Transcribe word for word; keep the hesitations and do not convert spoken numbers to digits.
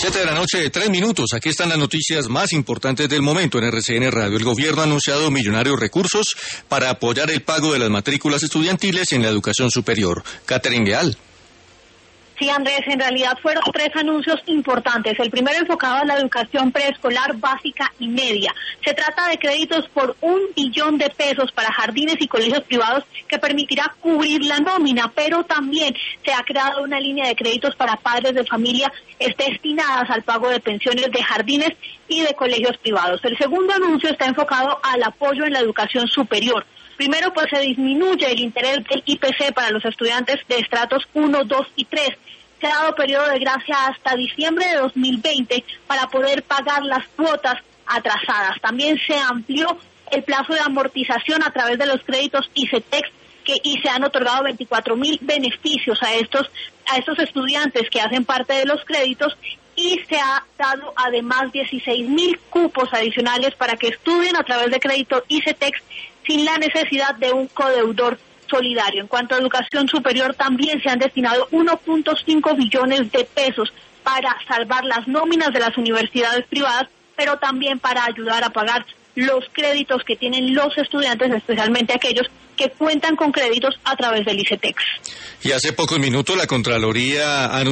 Siete de la noche, tres minutos. Aquí están las noticias más importantes del momento en R C N Radio. El gobierno ha anunciado millonarios recursos para apoyar el pago de las matrículas estudiantiles en la educación superior. Catherine Leal. Sí, Andrés, en realidad fueron tres anuncios importantes. El primero enfocado a la educación preescolar, básica y media. Se trata de créditos por un billón de pesos para jardines y colegios privados que permitirá cubrir la nómina, pero también se ha creado una línea de créditos para padres de familia destinadas al pago de pensiones de jardines y de colegios privados. El segundo anuncio está enfocado al apoyo en la educación superior. Primero, pues se disminuye el interés del I P C para los estudiantes de estratos uno, dos y tres. Se ha dado periodo de gracia hasta diciembre de dos mil veinte para poder pagar las cuotas atrasadas. También se amplió el plazo de amortización a través de los créditos ICETEX que, y se han otorgado veinticuatro mil beneficios a estos, a estos estudiantes que hacen parte de los créditos. Y se ha dado además dieciséis mil cupos adicionales para que estudien a través de crédito ICETEX sin la necesidad de un codeudor solidario. En cuanto a educación superior, también se han destinado uno punto cinco billones de pesos para salvar las nóminas de las universidades privadas, pero también para ayudar a pagar los créditos que tienen los estudiantes, especialmente aquellos que cuentan con créditos a través del ICETEX. Y hace pocos minutos la Contraloría anunció